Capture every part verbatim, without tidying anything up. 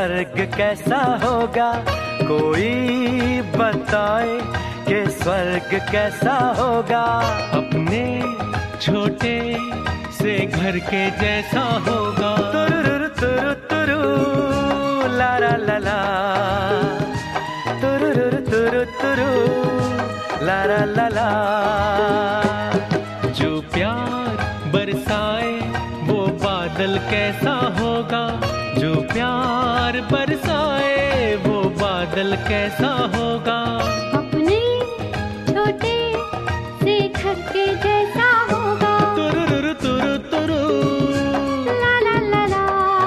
स्वर्ग कैसा होगा, कोई बताए कि स्वर्ग कैसा होगा। अपने छोटे से घर के जैसा होगा। तुरुरु तुरु तुरु ला ला ला ला, तुरुरु तुरु तुरु ला ला ला ला। जो प्यार बरसाए वो बादल कैसा होगा, जो प्यार बरसाए वो बादल कैसा होगा। अपने छोटे से घर के जैसा होगा। तुरुरु तुरु तुरु ला ला ला ला,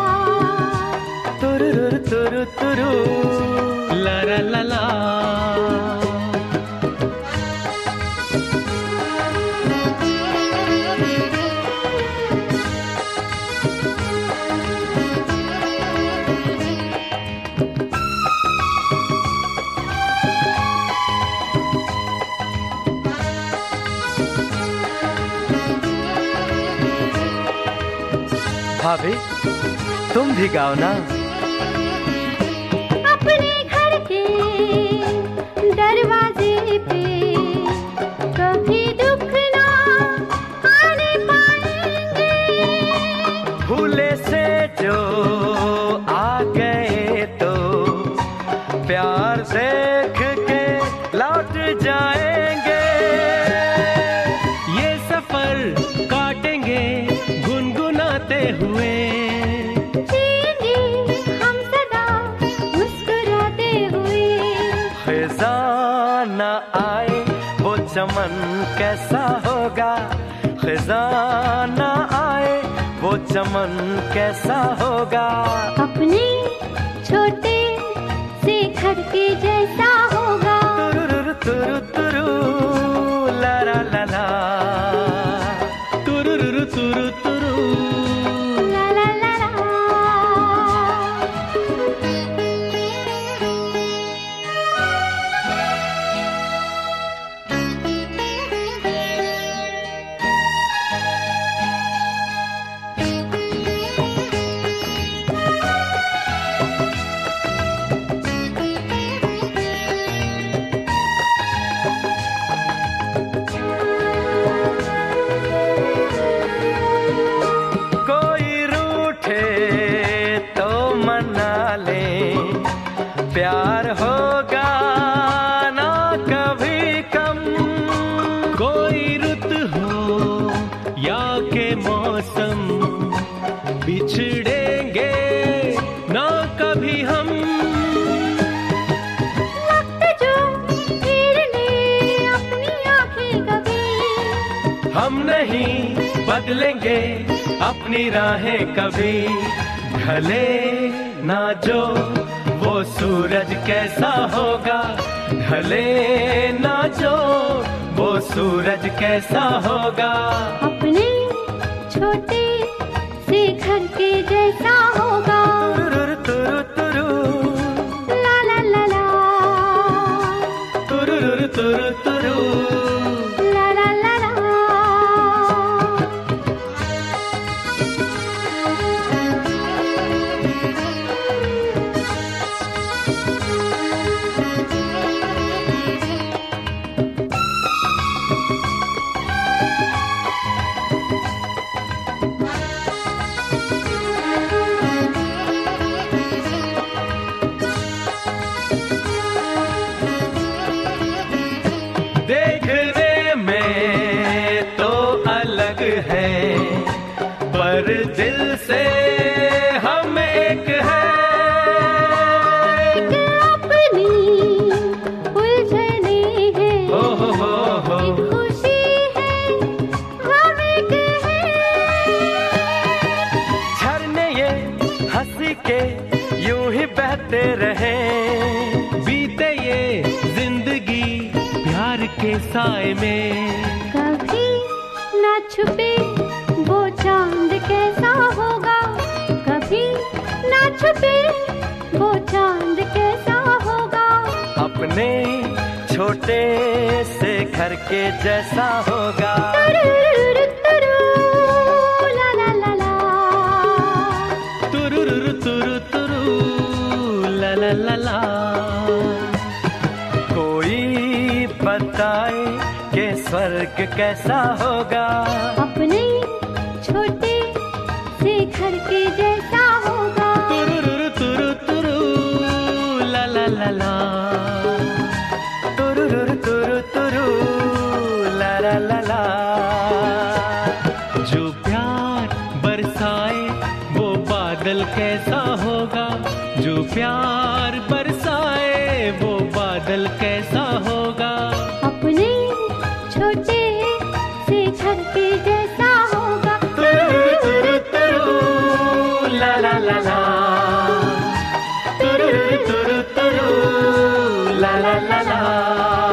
तुरुरु तुरु तुरु ला ला ला ला। भाभी तुम भी गाओ ना। अपने घर के दरवाजे पे कभी दुख ना आने पाएंगे। भूले से जो आ गए तो प्यार देख के लौट जाएंगे। ये सफर काटेंगे गुनगुनाते हुए, जिएंगे हम सदा मुस्कुराते हुए। खिज़ां न आए वो चमन कैसा होगा, खिज़ां न आए वो चमन कैसा होगा। अपने छोटे से घर के जैसा होगा। तुरुरु तुरु तुरु ला ला ला ला, तुरुरु तुरु तुरु ला ला ला ला। कोई रूठे तो मना ले, प्यार होगा ना कभी कम। कोई रुत हो या के मौसम, बिछड़ेंगे ना कभी हम। वक्त जो फेरने अपनी आंखें कभी, हम नहीं बदलेंगे अपनी राहें कभी। ढले ना जो वो सूरज कैसा होगा, ढले ना जो वो सूरज कैसा होगा। अपने छोटे से घर के जैसा होगा। तुरुरु तुरु तुरु ला ला ला ला, तुरुरु तुरु तुरु ला ला ला ला। देखने में तो अलग है, पर दिल से हम एक है। एक अपनी उलझने हैं, हो हो हो हो एक खुशी है हम एक हैं। झरने ये हंसी के यूं ही बहते रहे, बीते ये जिंदगी प्यार के साए में। कभी ना छुपे वो चांद कैसा होगा, कभी ना छुपे वो चांद कैसा होगा। अपने छोटे से घर के जैसा होगा। तुरुरु तुरु ला ला ला ला, तुरुरु तुरु तुरु कैसा होगा, अपने छोटे से घर के जैसा होगा। तुरुरु तुरु तुरु ला ला ला ला, तुरुरु तुरु तुरु ला ला ला ला। जो प्यार बरसाए वो बादल कैसा होगा, जो प्यार बरसाए वो बादल कैसा होगा। अपने छोटे से घर के जैसा होगा। तुरु तुरु तुरु ला ला ला ला, तुरु तुरु तुरु ला ला ला ला।